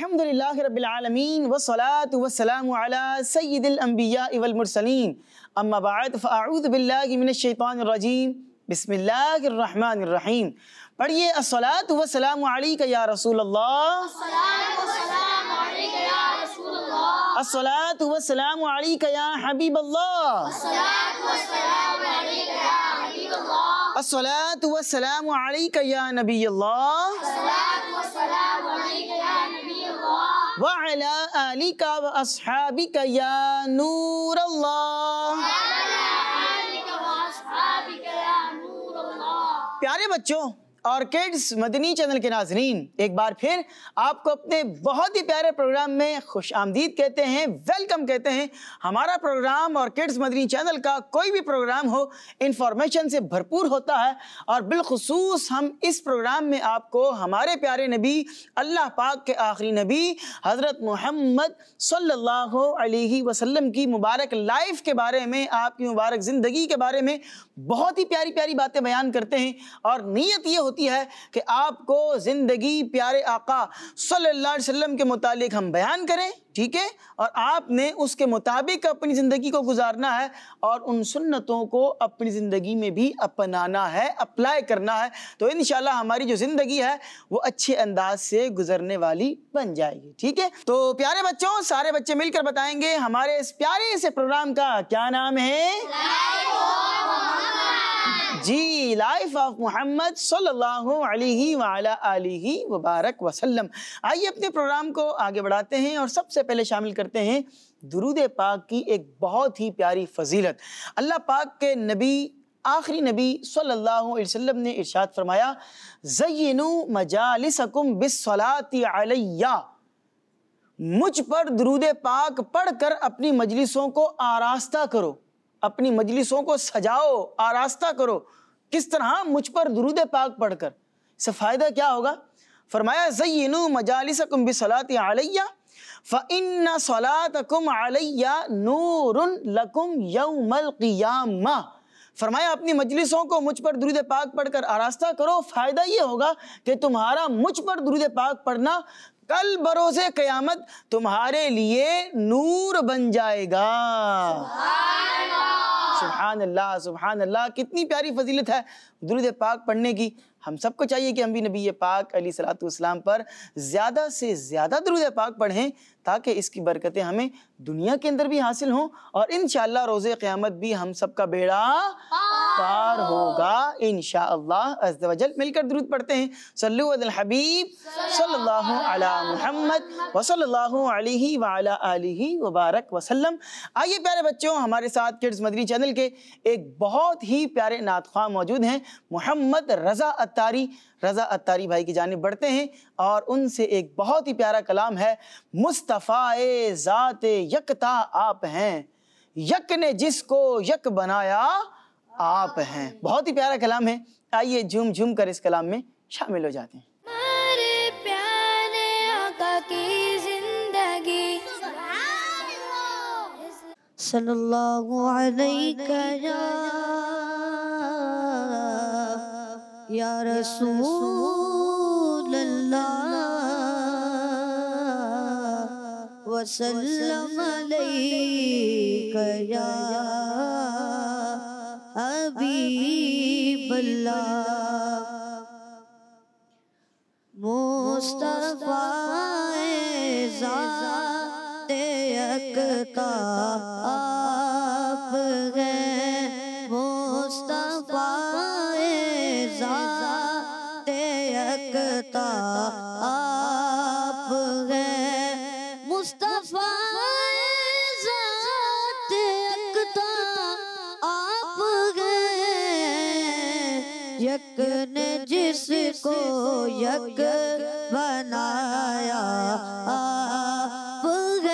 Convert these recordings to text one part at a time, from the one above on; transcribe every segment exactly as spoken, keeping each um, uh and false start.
الحمدللہ رب العالمین والصلاة والسلام علی سید الانبیاء والمرسلین اما بعد فاعوذ باللہ من الشیطان الرجیم بسم اللہ الرحمن الرحیم. پڑھیے الصلاۃ والسلام علیک یا رسول اللہ، الصلاۃ والسلام علیک یا حبیب اللہ، الصلاۃ والسلام علیک یا نبی اللہ وعلی آلک واصحابک یا نور اللہ. پیارے بچوں اور کڈز مدنی چینل کے ناظرین، ایک بار پھر آپ کو اپنے بہت ہی پیارے پروگرام میں خوش آمدید کہتے ہیں، ویلکم کہتے ہیں. ہمارا پروگرام اور کڈز مدنی چینل کا کوئی بھی پروگرام ہو انفارمیشن سے بھرپور ہوتا ہے، اور بالخصوص ہم اس پروگرام میں آپ کو ہمارے پیارے نبی، اللہ پاک کے آخری نبی حضرت محمد صلی اللہ علیہ وسلم کی مبارک لائف کے بارے میں، آپ کی مبارک زندگی کے بارے میں بہت ہی پیاری پیاری باتیں بیان کرتے ہیں. اور نیت یہ ہوتی ہے کہ آپ کو زندگی پیارے آقا صلی اللہ علیہ وسلم کے متعلق ہم بیان کریں، ٹھیک ہے، اور آپ نے اس کے مطابق اپنی زندگی کو گزارنا ہے اور ان سنتوں کو اپنی زندگی میں بھی اپنانا ہے، اپلائی کرنا ہے. تو انشاءاللہ ہماری جو زندگی ہے وہ اچھے انداز سے گزرنے والی بن جائے گی، ٹھیک ہے. تو پیارے بچوں، سارے بچے مل کر بتائیں گے ہمارے اس پیارے سے پروگرام کا کیا نام ہے؟ جی، لائف آف محمد صلی اللہ علیہ وعلی آلہ وبارک وسلم. آئیے اپنے پروگرام کو آگے بڑھاتے ہیں اور سب سے پہلے شامل کرتے ہیں درود پاک کی ایک بہت ہی پیاری فضیلت. اللہ پاک کے نبی، آخری نبی صلی اللہ علیہ وسلم نے ارشاد فرمایا، زینوا مجالسکم بالصلاۃ علیہ، مجھ پر درود پاک پڑھ کر اپنی مجلسوں کو آراستہ کرو، اپنی مجلسوں کو سجاؤ، آراستہ کرو. کس طرح؟ مجھ پر درود پاک پڑھ کر. اس سے فائدہ کیا ہوگا؟ فرمایا زینوا مجالسکم بالصلاۃ علیہ فإن صلاتکم علیہ نور لکم یوم القیامہ. فرمایا اپنی مجلسوں کو مجھ پر درود پاک پڑھ کر آراستہ کرو. فائدہ یہ ہوگا کہ تمہارا مجھ پر درود پاک پڑھنا کل بروز قیامت تمہارے لیے نور بن جائے گا. سبحان اللہ، سبحان اللہ. کتنی پیاری فضیلت ہے درود پاک پڑھنے کی. ہم سب کو چاہیے کہ ہم بھی نبی پاک علیہ الصلوۃ والسلام پر زیادہ سے زیادہ درود پاک پڑھیں، تاکہ اس کی برکتیں ہمیں دنیا کے اندر بھی حاصل ہوں اور انشاءاللہ روز قیامت بھی ہم سب کا بیڑا پار ہوگا انشاءاللہ عز و جل. مل کر درود پڑھتے ہیں. صلو علی الحبیب صلی اللہ علی محمد وصلی اللہ علیہ وعلی آلہ وبارک وسلم. آئیے پیارے بچوں، ہمارے ساتھ کڈز مدنی چینل کے ایک بہت ہی پیارے نعت خواہ موجود ہیں، محمد رضا اتاری. رضا اتاری بھائی کی جانب بڑھتے ہیں اور ان سے ایک بہت ہی پیارا کلام ہے، مصطفیٰ ذات یکتا آپ ہیں، یک نے جس کو یک بنایا آپ ہیں. بہت ہی پیارا کلام ہے. آئیے جھوم جھوم کر اس کلام میں شامل ہو جاتے ہیں. ہمارے پیارے آقا کی زندگی صلی اللہ علیہ یا رسول اللہ وسلم علیک یا حبیب اللہ. مصطفیٰ ذات یکتا آپ ہیں، مصطفیٰ ذات یکتا آپ ہیں، مصطفیٰ ذات یکتا آپ ہیں، یک نے جس کو یک بنایا آپ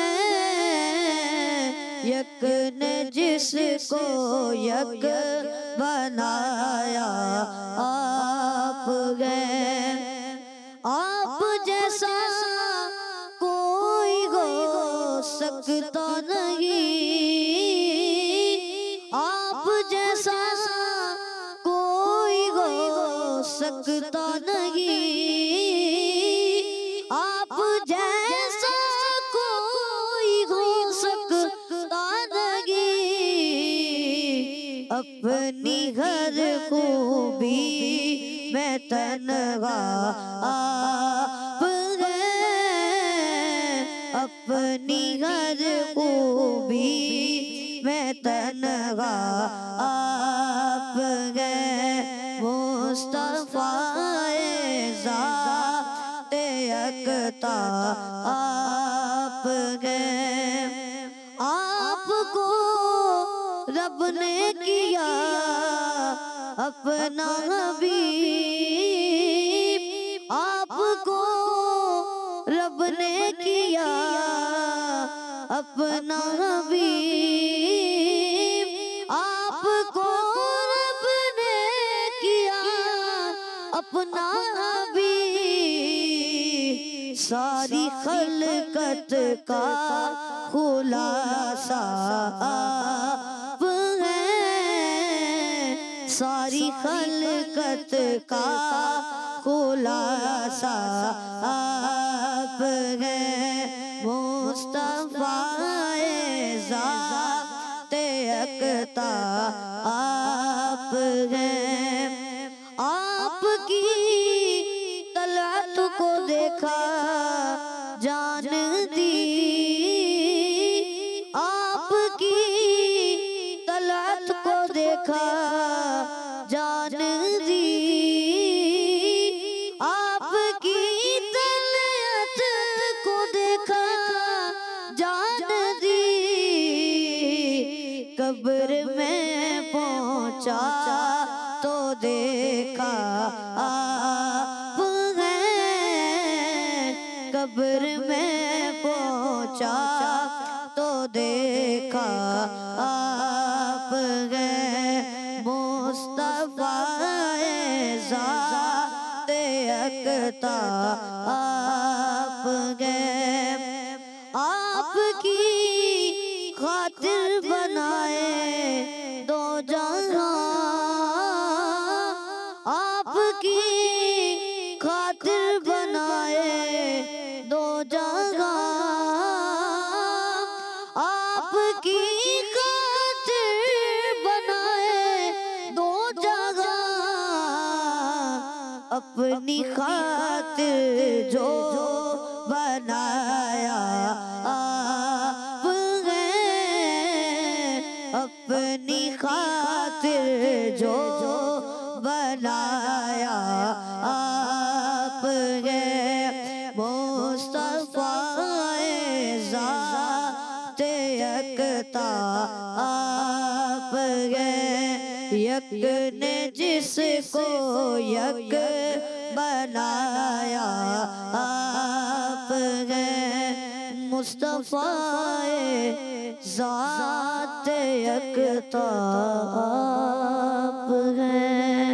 ہیں، یک نے جس کو یک بنایا آپ ہیں. آپ جیسا کوئی ہو سکتا نہیں، آپ جیسا کوئی ہو سکتا نہیں، آپ جیسا میں تنہا آپ ہیں، اپنی ہر خوبی میں تنہا آپ ہیں، مصطفیٰ ذات یکتا آپ ہیں۔ آپ کو رب نے کیا اپنا حبیب، آپ کو رب نے کیا اپنا حبیب، آپ کو رب نے کیا اپنا حبیب، ساری خلقت کا خلاصہ آپ ہیں، ساری خلقت کا خلاصہ آپ ہیں، مصطفیٰ ذات یکتا آپ ہیں۔ آپ کی طلعت کو دیکھا جان دی، آپ کی طلعت کو دیکھا جان دی، آپ کی طلعت کو دیکھا جان دی، قبر میں پہنچا تو دیکھا آپ ہیں، قبر میں پہنچا تو دیکھا آپ ہیں، مصطفیٰ ذات یکتا آپ ہیں۔ آپ کی خاطر بنائے دو جہاں، آپ کی خاطر بنائے دو جہاں، آپ کی خاطر بنائے دو جہاں، اپنی خاطر جو بنایا آپ ہیں، اپنی خاطر جو بنایا آپ ہیں، مصطفیٰ ذات یکتا آپ ہیں، یک نے جس کو یک بنایا آپ ہیں، مصطفیٰ ذات یکتا آپ ہیں۔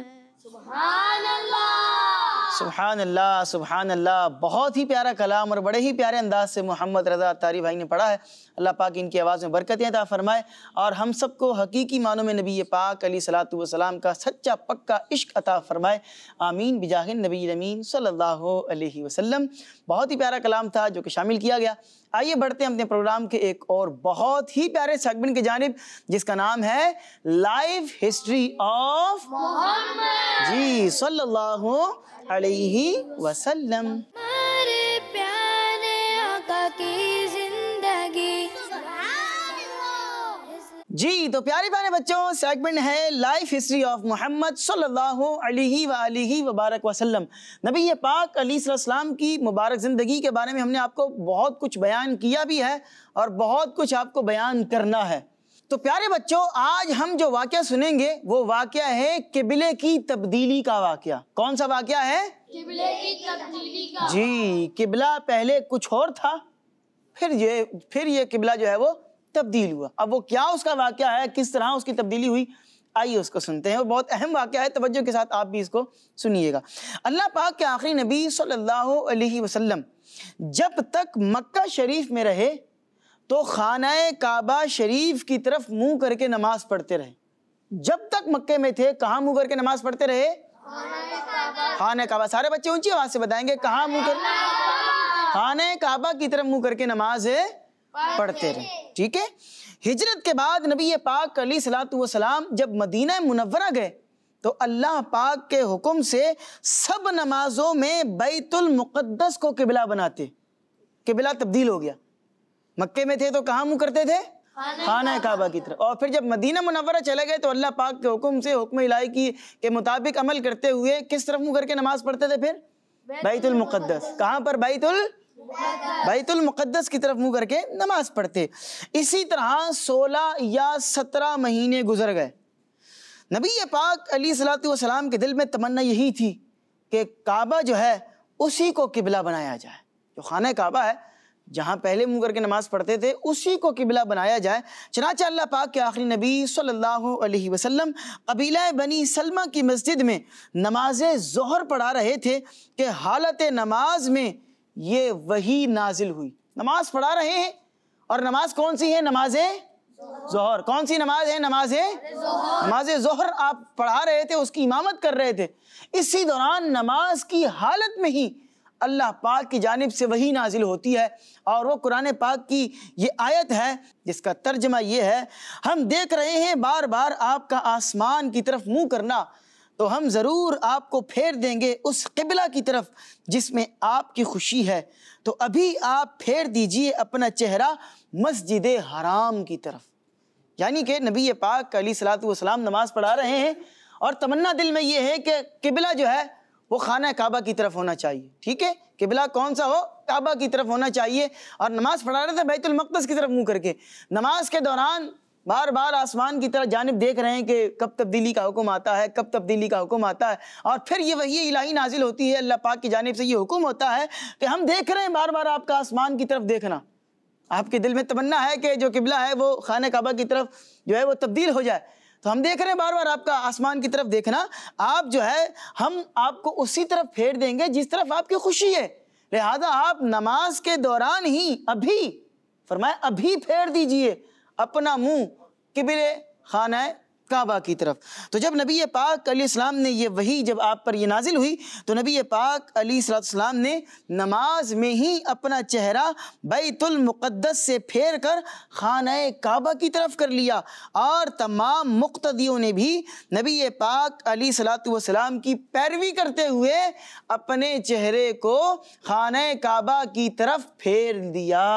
سبحان اللہ سبحان اللہ، بہت ہی پیارا کلام اور بڑے ہی پیارے انداز سے محمد رضا اتاری بھائی نے پڑھا ہے۔ اللہ پاک ان کی آواز میں برکتیں عطا فرمائے اور ہم سب کو حقیقی معنوں میں نبی پاک علیہ الصلوۃ والسلام کا سچا پکا عشق عطا فرمائے، آمین بجاہ النبی الامین صلی اللہ علیہ وسلم۔ بہت ہی پیارا کلام تھا جو کہ شامل کیا گیا۔ آئیے بڑھتے ہیں اپنے پروگرام کے ایک اور بہت ہی پیارے سیگمنٹ کی جانب، جس کا نام ہے life history of Muhammad ji صلی اللہ علیہ وسلم۔ ہمارے پیارے آقا کی زندگی۔ جی تو پیارے پیارے بچوں، سیگمنٹ ہے لائف ہسٹری آف محمد صلی اللہ علیہ وآلہ وبارک وسلم۔ نبی پاک علیہ السلام کی مبارک زندگی کے بارے میں ہم نے آپ کو بہت کچھ بیان کیا بھی ہے اور بہت کچھ آپ کو بیان کرنا ہے۔ تو پیارے بچوں، آج ہم جو واقعہ سنیں گے وہ واقعہ ہے قبلے کی تبدیلی کا واقعہ۔ کون سا واقعہ ہے؟ قبلے کی تبدیلی کا۔ جی، قبلہ پہلے کچھ اور تھا، پھر یہ پھر یہ قبلہ جو ہے وہ تبدیل ہوا۔ اب وہ کیا اس کا واقعہ ہے، کس طرح اس کی تبدیلی ہوئی، آئیے اس کو سنتے ہیں۔ وہ بہت اہم واقعہ ہے، توجہ کے ساتھ آپ بھی اس کو سنیے گا۔ اللہ پاک کے آخری نبی صلی اللہ علیہ وسلم جب تک مکہ شریف میں رہے تو خانہ کعبہ شریف کی طرف منہ کر کے نماز پڑھتے رہے۔ جب تک مکے میں تھے کہاں منہ کر کے نماز پڑھتے رہے؟ خانہ کعبہ۔ سارے بچے اونچی آواز سے بتائیں گے، کہاں منہ کر؟ خانہ کعبہ کی طرف منہ کر کے نماز پڑھتے رہے، ٹھیک ہے۔ ہجرت کے بعد نبی پاک علیہ الصلوۃ والسلام جب مدینہ منورہ گئے تو اللہ پاک کے حکم سے سب نمازوں میں بیت المقدس کو قبلہ بناتے. قبلہ تبدیل ہو گیا. مکے میں تھے تو کہاں منہ کرتے تھے؟ خانہ کعبہ کی طرف. اور پھر جب مدینہ منورہ چلے گئے تو اللہ پاک کے حکم سے حکم الہی کی کے مطابق عمل کرتے ہوئے کس طرف منہ کر کے نماز پڑھتے تھے؟ پھر بیت المقدس. کہاں پر؟ بیت ال بیت المقدس کی طرف منہ کر کے نماز پڑھتے. اسی طرح سولہ یا سترہ مہینے گزر گئے. نبی پاک علیہ الصلوۃ والسلام کے دل میں تمنا یہی تھی کہ کعبہ جو ہے اسی کو قبلہ بنایا جائے. جو خانہ کعبہ ہے جہاں پہلے منہ کر کے نماز پڑھتے تھے اسی کو قبلہ بنایا جائے. چنانچہ اللہ پاک کے آخری نبی صلی اللہ علیہ وسلم قبیلہ بنی سلمہ کی مسجد میں نماز ظہر پڑھا رہے تھے کہ حالت نماز میں یہ وحی نازل ہوئی. نماز پڑھا رہے ہیں اور نماز کون سی ہے؟ نماز ظہر. کون سی نماز ہے؟ نماز نماز ظہر آپ پڑھا رہے تھے, اس کی امامت کر رہے تھے. اسی دوران نماز کی حالت میں ہی اللہ پاک کی جانب سے وحی نازل ہوتی ہے, اور وہ قرآن پاک کی یہ آیت ہے جس کا ترجمہ یہ ہے: ہم دیکھ رہے ہیں بار بار آپ کا آسمان کی طرف منہ کرنا, تو ہم ضرور آپ کو پھیر دیں گے اس قبلہ کی طرف جس میں آپ کی خوشی ہے, تو ابھی آپ پھیر دیجئے اپنا چہرہ مسجد حرام کی طرف. یعنی کہ نبی پاک علیہ الصلوۃ والسلام نماز پڑھا رہے ہیں اور تمنا دل میں یہ ہے کہ قبلہ جو ہے وہ خانہ کعبہ کی طرف ہونا چاہیے. ٹھیک ہے, قبلہ کون سا ہو؟ کعبہ کی طرف ہونا چاہیے. اور نماز پڑھا رہے تھے بیت المقدس کی طرف منہ کر کے. نماز کے دوران بار بار آسمان کی طرف جانب دیکھ رہے ہیں کہ کب تبدیلی کا حکم آتا ہے, کب تبدیلی کا حکم آتا ہے. اور پھر یہ وحی الہی نازل ہوتی ہے, اللہ پاک کی جانب سے یہ حکم ہوتا ہے کہ ہم دیکھ رہے ہیں بار بار آپ کا آسمان کی طرف دیکھنا. آپ کے دل میں تمنا ہے کہ جو قبلہ ہے وہ خانہ کعبہ کی طرف جو ہے وہ تبدیل ہو جائے, تو ہم دیکھ رہے ہیں بار بار آپ کا آسمان کی طرف دیکھنا. آپ جو ہے ہم آپ کو اسی طرف پھیر دیں گے جس طرف آپ کی خوشی ہے. لہذا آپ نماز کے دوران ہی ابھی فرمایا ابھی پھیر دیجئے اپنا منہ قبلے خانہ کعبہ کی طرف. تو جب نبی پاک علیہ السلام نے یہ وحی جب آپ پر یہ نازل ہوئی تو نبی پاک علیہ السلام نے نماز میں ہی اپنا چہرہ بیت المقدس سے پھیر کر خانہ کعبہ کی طرف کر لیا, اور تمام مقتدیوں نے بھی نبی پاک علیہ الصلوۃ والسلام کی پیروی کرتے ہوئے اپنے چہرے کو خانہ کعبہ کی طرف پھیر دیا.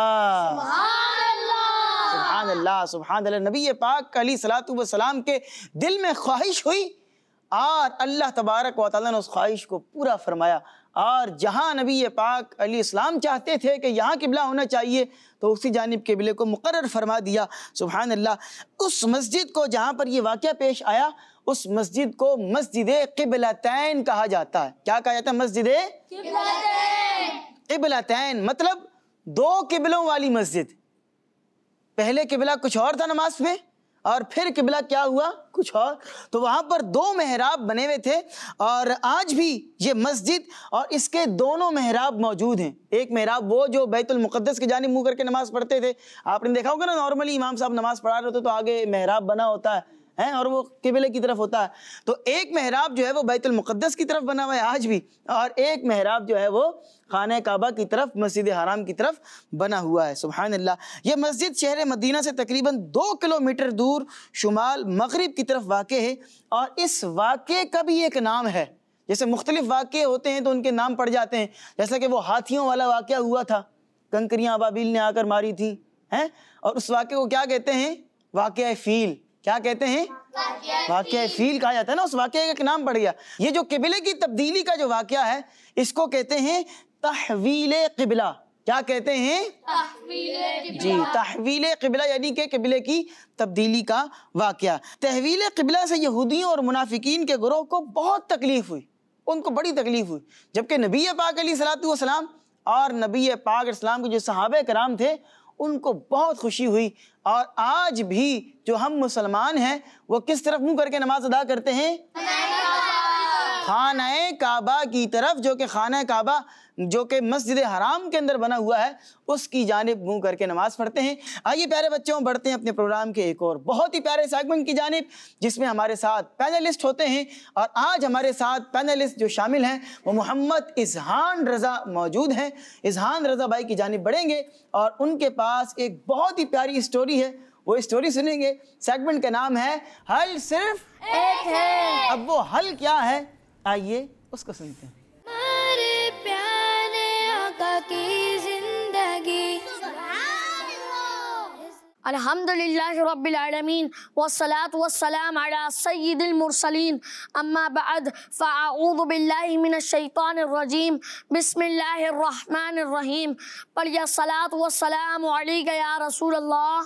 سبحان اللہ, سبحان اللہ. نبی پاک علیہ الصلوۃ والسلام کے دل میں خواہش ہوئی اور اللہ تبارک و تعالیٰ نے اس خواہش کو پورا فرمایا, اور جہاں نبی پاک علیہ السلام چاہتے تھے کہ یہاں قبلہ ہونا چاہیے تو اسی جانب قبلے کو مقرر فرما دیا. سبحان اللہ. اس مسجد کو جہاں پر یہ واقعہ پیش آیا اس مسجد کو مسجد قبلتین کہا جاتا ہے. کیا کہا جاتا ہے؟ مسجد قبلتین, مطلب دو قبلوں والی مسجد. پہلے قبلہ کچھ اور تھا نماز میں, اور پھر قبلہ کیا ہوا؟ کچھ اور. تو وہاں پر دو محراب بنے ہوئے تھے, اور آج بھی یہ مسجد اور اس کے دونوں محراب موجود ہیں. ایک محراب وہ جو بیت المقدس کی جانب منہ کر کے نماز پڑھتے تھے, آپ نے دیکھا ہوگا نا, نارملی امام صاحب نماز پڑھا رہے ہوتے تو آگے محراب بنا ہوتا ہے ہیں اور وہ قبلے کی طرف ہوتا ہے. تو ایک محراب جو ہے وہ بیت المقدس کی طرف بنا ہوا ہے آج بھی, اور ایک محراب جو ہے وہ خانہ کعبہ کی طرف مسجد حرام کی طرف بنا ہوا ہے. سبحان اللہ. یہ مسجد شہر مدینہ سے تقریباً دو کلومیٹر دور شمال مغرب کی طرف واقع ہے, اور اس واقعے کا بھی ایک نام ہے. جیسے مختلف واقعے ہوتے ہیں تو ان کے نام پڑ جاتے ہیں, جیسا کہ وہ ہاتھیوں والا واقعہ ہوا تھا, کنکریاں ابابیل نے آ کر ماری تھیں ہیں, اور اس واقعے کو کیا کہتے ہیں؟ واقعہ فیل. کیا کہتے ہیں؟ واقعہ فیل کہا جاتا ہے نا, اس واقعے کا ایک نام پڑ گیا. یہ جو قبلے کی تبدیلی کا جو واقعہ ہے اس کو کہتے ہیں تحویل قبلہ. کیا کہتے ہیں؟ جی, تحویل قبلہ, یعنی کہ قبلے کی تبدیلی کا واقعہ. تحویل قبلہ سے یہودیوں اور منافقین کے گروہ کو بہت تکلیف ہوئی, ان کو بڑی تکلیف ہوئی, جبکہ نبی پاک علیہ الصلوۃ والسلام اور نبی پاک اسلام کے جو صحابہ کرام تھے ان کو بہت خوشی ہوئی. اور آج بھی جو ہم مسلمان ہیں وہ کس طرف منہ کر کے نماز ادا کرتے ہیں؟ خانہ کعبہ کی طرف, جو کہ خانہ کعبہ جو کہ مسجد حرام کے اندر بنا ہوا ہے اس کی جانب منہ کر کے نماز پڑھتے ہیں. آئیے پیارے بچوں بڑھتے ہیں اپنے پروگرام کے ایک اور بہت ہی پیارے سیگمنٹ کی جانب, جس میں ہمارے ساتھ پینلسٹ ہوتے ہیں. اور آج ہمارے ساتھ پینلسٹ جو شامل ہیں وہ محمد اذہان رضا موجود ہیں. اذہان رضا بھائی کی جانب بڑھیں گے اور ان کے پاس ایک بہت ہی پیاری اسٹوری ہے, وہ اسٹوری سنیں گے. سیگمنٹ کا نام ہے حل صرف ایک ہے. اب وہ حل کیا ہے آئیے اس کو سنتے ہیں. ہمارے پیارے آقا کی زندگی. الحمدللہ رب العالمین والصلاة والسلام على سید المرسلین. اما بعد فاعوذ باللہ من الشیطان الرجیم. بسم اللہ الرحمن الرحیم. پڑھیے الصلاة والسلام علیک یا رسول اللہ.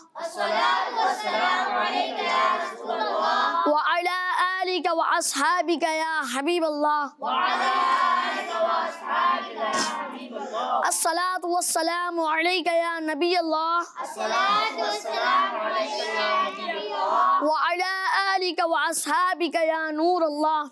وعلى آلك وأصحابك يا حبيب الله. الصلاة والسلام عليك يا نبي الله. وعلى آلك وأصحابك يا نور الله.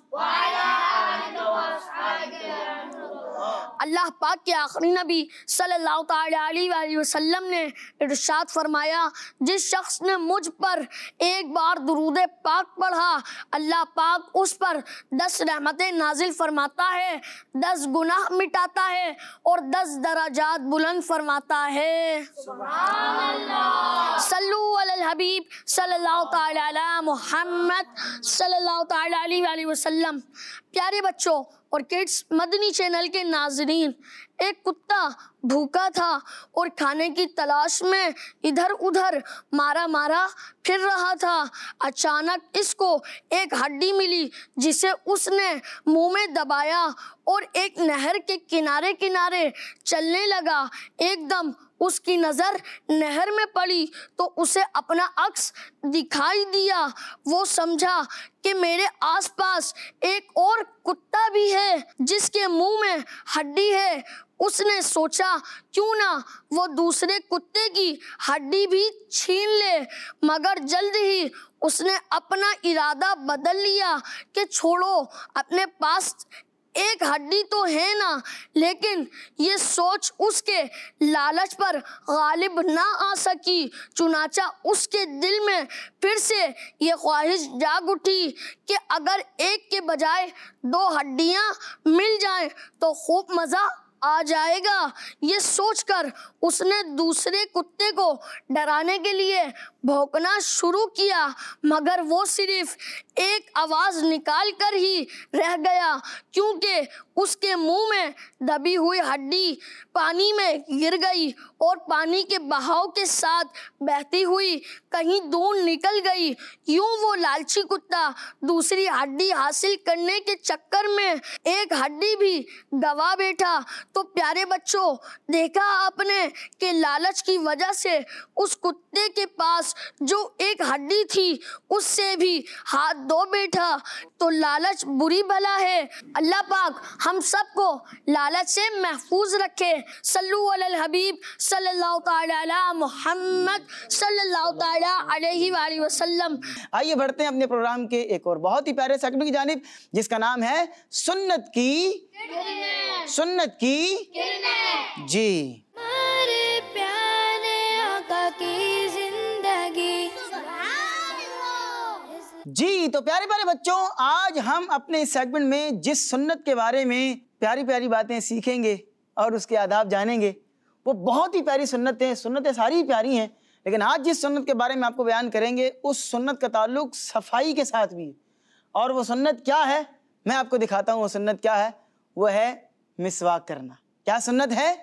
اللہ پاک کے آخری نبی صلی اللہ تعالی علیہ وآلہ وسلم نے ارشاد فرمایا جس شخص نے مجھ پر ایک بار درود پاک پڑھا اللہ پاک اس پر دس رحمتیں نازل فرماتا ہے، دس گناہ مٹاتا ہے اور دس درجات بلند فرماتا ہے. سبحان اللہ. صلو علی الحبیب صلی اللہ تعالی علی محمد صلی اللہ تعالی علیہ وآلہ وسلم. پیارے بچوں اور کڈس مدنی چینل کے ناظرین، ایک کتا بھوکا تھا اور کھانے کی تلاش میں ادھر ادھر مارا مارا پھر رہا تھا. اچانک اس کو ایک ہڈی ملی جسے اس نے منہ میں دبایا اور ایک نہر کے کنارے کنارے چلنے لگا. ایک دم اس کی نظر نہر میں پڑی تو اسے اپنا عکس دکھائی دیا. وہ سمجھا کہ میرے آس پاس ایک اور کتا بھی ہے جس کے منہ میں ہڈی ہے. اس نے سوچا کیوں نہ وہ دوسرے کتے کی ہڈی بھی چھین لے، مگر جلد ہی اس نے اپنا ارادہ بدل لیا کہ چھوڑو، اپنے پاس ایک ہڈی تو ہے نا. لیکن یہ سوچ اس کے لالچ پر غالب نہ آ سکی، چنانچہ اس کے دل میں پھر سے یہ خواہش جاگ اٹھی کہ اگر ایک کے بجائے دو ہڈیاں مل جائیں تو خوب مزہ آ جائے گا. یہ سوچ کر اس نے دوسرے کتے کو ڈرانے کے لیے بھونکنا شروع کیا، مگر وہ صرف ایک آواز نکال کر ہی رہ گیا کیونکہ اس کے منہ میں دبی ہوئی ہڈی پانی میں گر گئی اور پانی کے بہاؤ کے ساتھ بہتی ہوئی کہیں دور نکل گئی. یوں وہ لالچی کتا دوسری ہڈی حاصل کرنے کے چکر میں ایک ہڈی بھی گوا بیٹھا. تو پیارے بچوں، دیکھا آپ نے کہ لالچ کی وجہ سے اس کتے کے پاس جو ایک ہڈی تھی اس سے بھی ہاتھ دھو بیٹھا. تو لالچ بری بلا ہے. اللہ پاک ہم سب کو لالچ سے محفوظ رکھے. صلو علی الحبیب صلی اللہ تعالی علی محمد صلی اللہ تعالی علیہ وآلہ وسلم. آئیے بڑھتے ہیں اپنے پروگرام کے ایک اور بہت ہی پیارے سیگمنٹ کی جانب جس کا نام ہے سنت کی سنت کی جی. ہمارے پیارے آقا کی زندگی. جی تو پیارے پیارے بچوں، آج ہم اپنے اس سیگمنٹ میں جس سنت کے بارے میں پیاری پیاری باتیں سیکھیں گے اور اس کے آداب جانیں گے وہ بہت ہی پیاری سنت ہیں. سنتیں ساری پیاری ہیں، لیکن آج جس سنت کے بارے میں آپ کو بیان کریں گے اس سنت کا تعلق صفائی کے ساتھ بھی ہے. اور وہ سنت کیا ہے میں آپ کو دکھاتا ہوں. وہ سنت کیا ہے؟ وہ ہے مسواک کرنا. کیا سنت ہے؟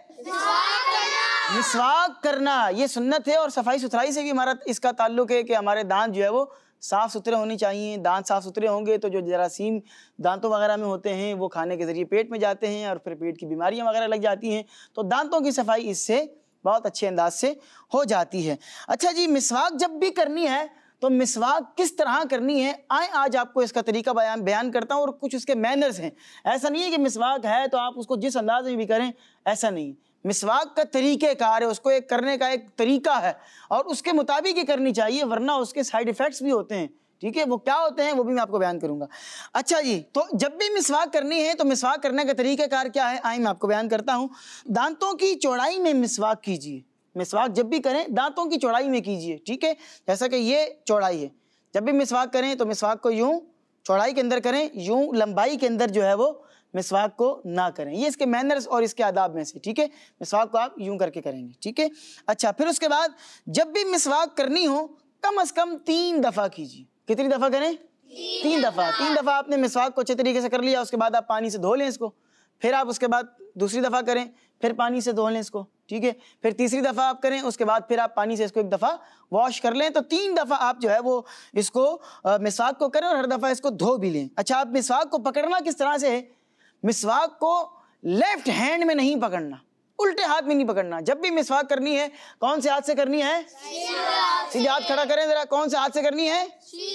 مسواک کرنا. یہ سنت ہے اور صفائی ستھرائی سے بھی ہمارا اس کا تعلق ہے کہ ہمارے دانت جو ہے وہ صاف ستھرے ہونی چاہیے. دانت صاف ستھرے ہوں گے تو جو جراثیم دانتوں وغیرہ میں ہوتے ہیں وہ کھانے کے ذریعے پیٹ میں جاتے ہیں اور پھر پیٹ کی بیماریاں وغیرہ لگ جاتی ہیں. تو دانتوں کی صفائی اس سے بہت اچھے انداز سے ہو جاتی ہے. اچھا جی، مسواک جب بھی کرنی ہے تو مسواک کس طرح کرنی ہے آئیں آج آپ کو اس کا طریقہ بیان بیان کرتا ہوں اور کچھ اس کے مینرز ہیں. ایسا نہیں ہے کہ مسواک ہے تو آپ اس کو جس انداز میں بھی کریں، ایسا نہیں. مسواک کا طریقہ کار ہے، اس کو ایک کرنے کا ایک طریقہ ہے اور اس کے مطابق ہی کرنی چاہیے، ورنہ اس کے سائیڈ ایفیکٹس بھی ہوتے ہیں. ٹھیک ہے، وہ کیا ہوتے ہیں وہ بھی میں آپ کو بیان کروں گا. اچھا جی، تو جب بھی مسواک کرنی ہے تو مسواک کرنے کا طریقہ کار کیا ہے آئیں میں آپ کو بیان کرتا ہوں. دانتوں کی چوڑائی میں مسواک کیجیے. مسواک جب بھی کریں دانتوں کی چوڑائی میں کیجیے. ٹھیک ہے، جیسا کہ یہ چوڑائی ہے. جب بھی مسواک کریں تو مسواک کو یوں چوڑائی کے اندر کریں، یوں لمبائی کے اندر جو ہے وہ مسواک کو نہ کریں. یہ اس کے مینرز اور اس کے آداب میں سے. ٹھیک ہے، مسواک کو آپ یوں کر کے کریں گے. ٹھیک ہے. اچھا، پھر اس کے بعد جب بھی مسواک کرنی ہو کم از کم تین دفعہ کیجیے. کتنی دفعہ کریں؟ تین دفعہ. تین دفعہ آپ نے مسواک کو اچھے طریقے سے کر لیا, اس کے بعد آپ پانی سے دھو لیں اس کو, پھر آپ اس کے بعد دوسری دفعہ کریں, پھر پانی سے دھو لیں اس کو, ٹھیک ہے, پھر تیسری دفعہ آپ کریں, اس کے بعد پھر آپ پانی سے اس کو ایک دفعہ واش کر لیں. تو تین دفعہ آپ جو ہے وہ اس کو مسواک کو کریں اور ہر دفعہ اس کو دھو بھی لیں. اچھا, آپ مسواک کو پکڑنا کس طرح سے ہے؟ مسواک کو لیفٹ ہینڈ میں نہیں پکڑنا, الٹے ہاتھ میں نہیں پکڑنا. جب بھی مسواک کرنی ہے کون سے ہاتھ سے کرنی ہے؟ سیدھے ہاتھ کھڑا کریں ذرا. کون سے ہاتھ سے کرنی ہے؟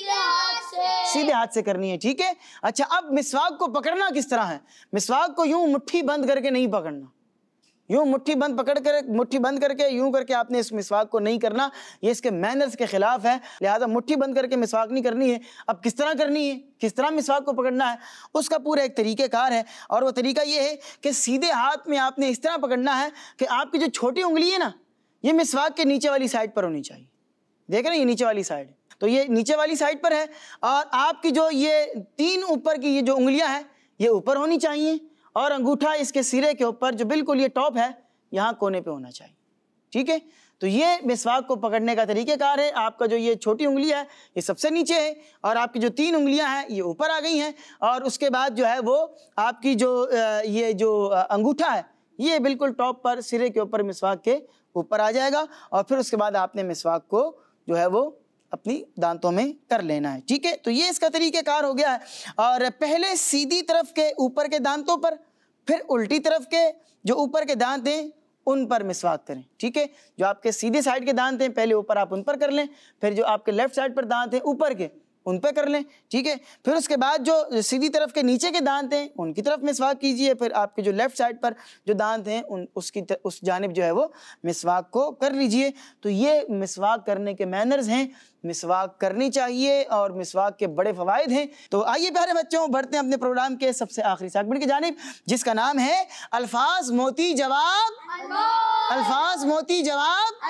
سیدھے ہاتھ سے کرنی ہے, ٹھیک ہے. اچھا, اب مسواک کو پکڑنا کس طرح ہے؟ مسواک کو یوں مٹھی بند کر کے نہیں پکڑنا, یوں مٹھی بند پکڑ کر مٹھی بند کر کے یوں کر کے آپ نے اس مسواک کو نہیں کرنا, یہ اس کے مینرز کے خلاف ہے. لہٰذا مٹھی بند کر کے مسواک نہیں کرنی ہے. اب کس طرح کرنی ہے, کس طرح مسواک کو پکڑنا ہے, اس کا پورا ایک طریقہ کار ہے. اور وہ طریقہ یہ ہے کہ سیدھے ہاتھ میں آپ نے اس طرح پکڑنا ہے کہ آپ کی جو چھوٹی انگلی ہے نا, یہ مسواک کے نیچے والی سائڈ پر ہونی چاہیے. دیکھ رہے ہیں, یہ نیچے والی سائڈ, تو یہ نیچے والی سائڈ پر ہے. اور آپ کی جو یہ تین اوپر کی یہ جو انگلیاں ہیں یہ اوپر ہونی چاہیے, اور انگوٹھا اس کے سرے کے اوپر جو بالکل یہ ٹاپ ہے یہاں کونے پہ ہونا چاہیے, ٹھیک ہے. تو یہ مسواک کو پکڑنے کا طریقہ کار ہے. آپ کا جو یہ چھوٹی انگلی ہے یہ سب سے نیچے ہے, اور آپ کی جو تین انگلیاں ہیں یہ اوپر آ گئی ہیں, اور اس کے بعد جو ہے وہ آپ کی جو یہ جو انگوٹھا ہے یہ بالکل ٹاپ پر سرے کے اوپر مسواک کے اوپر آ جائے گا. اور پھر اس کے بعد آپ نے مسواک کو جو ہے وہ اپنی دانتوں میں کر لینا ہے, ٹھیک ہے. تو یہ اس کا طریقہ کار ہو گیا ہے. اور پہلے سیدھی طرف کے اوپر کے دانتوں پر, پھر الٹی طرف کے جو اوپر کے دانت ہیں ان پر مسواک کریں, ٹھیک ہے. جو آپ کے سیدھے سائڈ کے دانت ہیں پہلے اوپر آپ ان پر کر لیں, پھر جو آپ کے لیفٹ سائڈ پر دانت ہیں اوپر کے ان پہ کر لیں, ٹھیک ہے. پھر اس کے بعد جو سیدھی طرف کے نیچے کے دانت ہیں ان کی طرف مسواک کیجئے, پھر آپ کے جو لیفٹ سائڈ پر جو دانت ہیں ان اس کی اس جانب جو ہے وہ مسواک کو کر لیجئے. تو یہ مسواک کرنے کے مینرز ہیں, مسواک کرنی چاہیے اور مسواک کے بڑے فوائد ہیں. تو آئیے پیارے بچوں بڑھتے ہیں اپنے پروگرام کے سب سے آخری سیگمنٹ کی جانب, جس کا نام ہے الفاظ موتی جواب. الفاظ موتی جواب.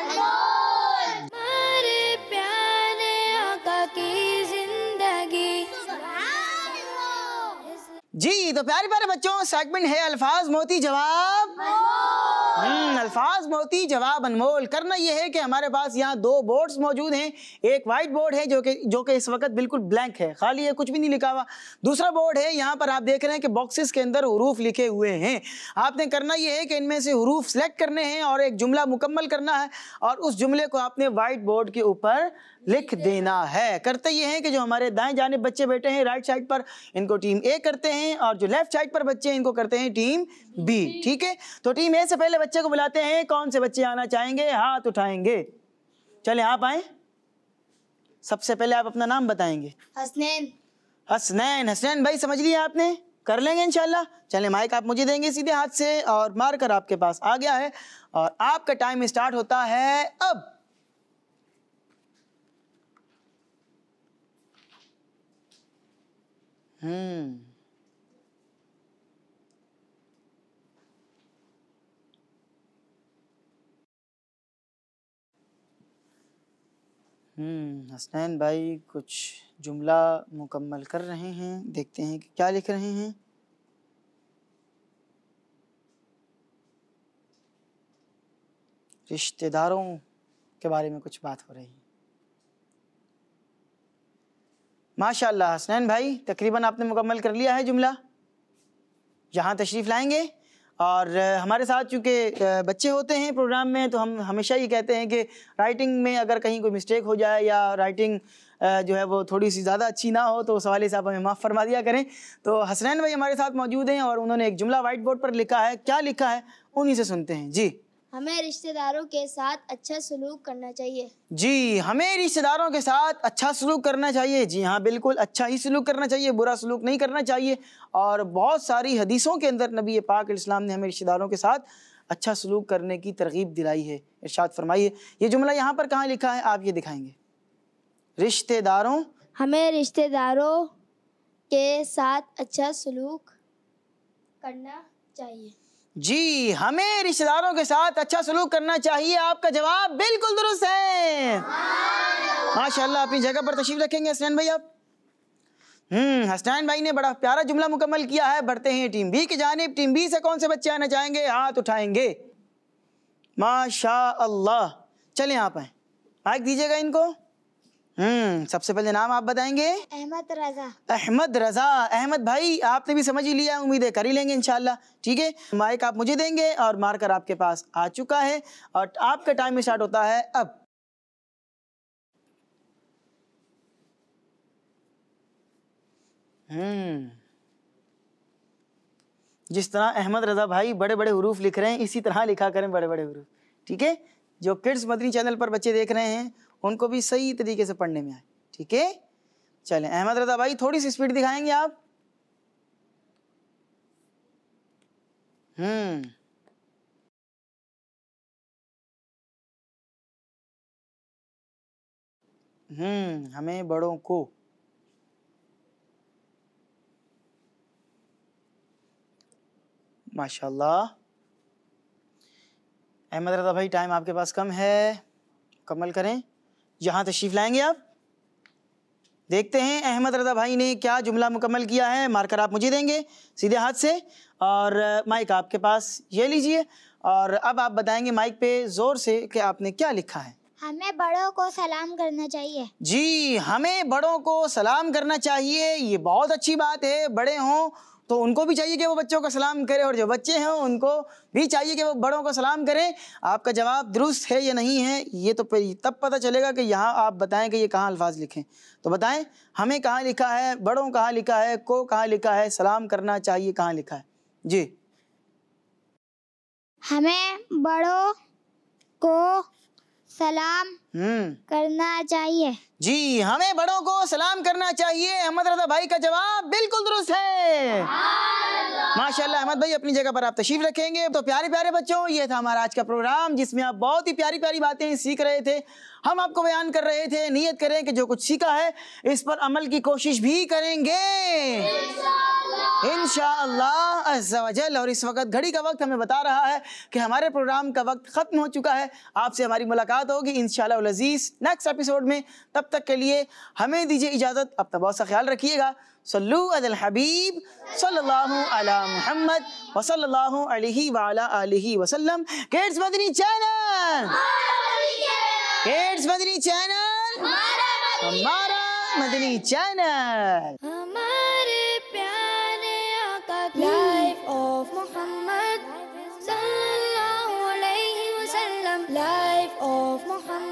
ہمارے پیارے آقا کی زندگی. جی تو پیارے پیارے بچوں سیگمنٹ ہے الفاظ موتی جواب. ہم الفاظ موتی جواب انمول. کرنا یہ ہے کہ ہمارے پاس یہاں دو بورڈز موجود ہیں. ایک وائٹ بورڈ ہے جو کہ جو کہ اس وقت بالکل بلینک ہے, خالی ہے, کچھ بھی نہیں لکھا ہوا. دوسرا بورڈ ہے, یہاں پر آپ دیکھ رہے ہیں کہ باکسز کے اندر حروف لکھے ہوئے ہیں. آپ نے کرنا یہ ہے کہ ان میں سے حروف سلیکٹ کرنے ہیں اور ایک جملہ مکمل کرنا ہے, اور اس جملے کو آپ نے وائٹ بورڈ کے اوپر لکھ دینا ہے. کرتے یہ ہیں کہ جو ہمارے دائیں جانب بچے بیٹھے ہیں رائٹ سائڈ پر, ان کو ٹیم اے کرتے ہیں, اور جو لیفٹ سائڈ پر بچے ہیں ان کو کرتے ہیں ٹیم بی, ٹھیک ہے. تو ٹیم اے سے پہلے بچے کو بلاتے ہیں. کون سے بچے آنا چاہیں گے, ہاتھ اٹھائیں گے. چلیں آپ آئیں. سب سے پہلے آپ اپنا نام بتائیں گے. حسنین. حسنین. حسنین بھائی سمجھ لیا آپ نے, کر لیں گے انشاءاللہ. چلیں مائک آپ مجھے دیں گے سیدھے ہاتھ سے, اور مار کر آپ کے پاس آ گیا ہے, اور آپ کا ٹائم اسٹارٹ ہوتا ہے اب. ہم ہم حسنین بھائی کچھ جملہ مکمل کر رہے ہیں, دیکھتے ہیں کہ کیا لکھ رہے ہیں. رشتہ داروں کے بارے میں کچھ بات ہو رہی ہے. ماشاءاللہ حسنین بھائی تقریباً آپ نے مکمل کر لیا ہے جملہ. یہاں تشریف لائیں گے, اور ہمارے ساتھ چونکہ بچے ہوتے ہیں پروگرام میں تو ہم ہمیشہ یہ کہتے ہیں کہ رائٹنگ میں اگر کہیں کوئی مسٹیک ہو جائے یا رائٹنگ جو ہے وہ تھوڑی سی زیادہ اچھی نہ ہو تو اس حوالے سے آپ ہمیں معاف فرما دیا کریں. تو حسنین بھائی ہمارے ساتھ موجود ہیں اور انہوں نے ایک جملہ وائٹ بورڈ پر لکھا ہے. کیا لکھا ہے انہی سے سنتے ہیں. جی. ہمیں رشتہ داروں کے ساتھ اچھا سلوک کرنا چاہیے. جی ہمیں رشتہ داروں کے ساتھ اچھا سلوک کرنا چاہیے. جی ہاں بالکل اچھا ہی سلوک کرنا چاہیے, برا سلوک نہیں کرنا چاہیے. اور بہت ساری حدیثوں کے اندر نبی پاک علیہ السلام نے ہمیں رشتہ داروں کے ساتھ اچھا سلوک کرنے کی ترغیب دلائی ہے. ارشاد فرمائیے یہ جملہ یہاں پر کہاں لکھا ہے, آپ یہ دکھائیں گے. رشتہ داروں ہمیں رشتہ داروں کے ساتھ اچھا سلوک کرنا چاہیے. جی ہمیں رشتہ داروں کے ساتھ اچھا سلوک کرنا چاہیے. آپ کا جواب بالکل درست ہے. ماشاءاللہ اپنی جگہ پر تشریف رکھیں گے حسنین بھائی آپ. ہم حسنین بھائی نے بڑا پیارا جملہ مکمل کیا ہے. بڑھتے ہیں ٹیم بی کی جانب. ٹیم بی سے کون سے بچے آنا چاہیں گے, ہاتھ اٹھائیں گے. ماشاءاللہ چلیں آپ آئیں, مائک دیجیے گا ان کو. ہوں سب سے پہلے نام آپ بتائیں گے؟ احمد رضا. احمد رضا. احمد بھائی آپ نے بھی سمجھ ہی لیا, امید ہے کر ہی لیں گے انشاءاللہ. ٹھیک ہے, مائک آپ مجھے دیں گے اور مارکر آپ کے پاس آ چکا ہے اور آپ کا ٹائم اسٹارٹ ہوتا ہے اب. ہوں جس طرح احمد رضا بھائی بڑے بڑے حروف لکھ رہے ہیں اسی طرح لکھا کریں بڑے بڑے حروف. ٹھیک ہے, جو کڈس مدنی چینل پر بچے دیکھ رہے ہیں ان کو بھی صحیح طریقے سے پڑھنے میں آئے. ٹھیک ہے, چلیں احمد رضا بھائی تھوڑی سی اسپیڈ دکھائیں گے آپ. ہوں ہوں ہمیں بڑوں کو, ماشاء اللہ. احمد رضا بھائی ٹائم آپ کے پاس کم ہے, مکمل کریں. یہاں تشریف لائیں گے آپ. دیکھتے ہیں احمد رضا بھائی نے کیا جملہ مکمل کیا ہے. مارکر آپ مجھے دیں گے سیدھے ہاتھ سے اور مائک آپ کے پاس یہ لیجئے اور اب آپ بتائیں گے مائک پہ زور سے کہ آپ نے کیا لکھا ہے. ہمیں بڑوں کو سلام کرنا چاہیے. جی, ہمیں بڑوں کو سلام کرنا چاہیے. یہ بہت اچھی بات ہے. بڑے ہوں تو ان کو بھی چاہیے کہ وہ بچوں کو سلام کرے اور جو بچے ہیں ان کو بھی چاہیے کہ وہ بڑوں کو سلام کریں. آپ کا جواب درست ہے یا نہیں ہے یہ تو تب پتہ چلے گا کہ یہاں آپ بتائیں کہ یہ کہاں الفاظ لکھیں. تو بتائیں ہمیں کہاں لکھا ہے, بڑوں کہاں لکھا ہے, کو کہاں لکھا ہے, سلام کرنا چاہیے کہاں لکھا ہے. جی, ہمیں بڑوں کو سلام ہوں کرنا چاہیے. جی, ہمیں بڑوں کو سلام کرنا چاہیے. احمد رضا بھائی کا جواب بالکل درست ہے. ماشاءاللہ احمد بھائی اپنی جگہ پر آپ تشریف رکھیں گے. تو پیارے پیارے بچوں, یہ تھا ہمارا آج کا پروگرام جس میں آپ بہت ہی پیاری پیاری باتیں سیکھ رہے تھے. ہم آپ کو بیان کر رہے تھے. نیت کریں کہ جو کچھ سیکھا ہے اس پر عمل کی کوشش بھی کریں گے انشاءاللہ عز و جل. اور اس وقت گھڑی کا وقت ہمیں بتا رہا ہے کہ ہمارے پروگرام کا وقت ختم ہو چکا ہے. آپ سے ہماری ملاقات ہوگی انشاءاللہ العزیز نیکسٹ ایپیسوڈ میں. تب تک کے لیے ہمیں دیجیے اجازت. اپنا بہت سا خیال رکھیے گا. صلو علی الحبیب صلی اللہ علی محمد وصلی اللہ علیہ وعلی آلہ وسلم. کڈس مدنی چینل, کڈس مدنی چینل, ہمارا مدنی چینل. ہمارے پیارے آقا کی لائف آف محمد صلی اللہ علیہ وسلم. Life of Muhammad.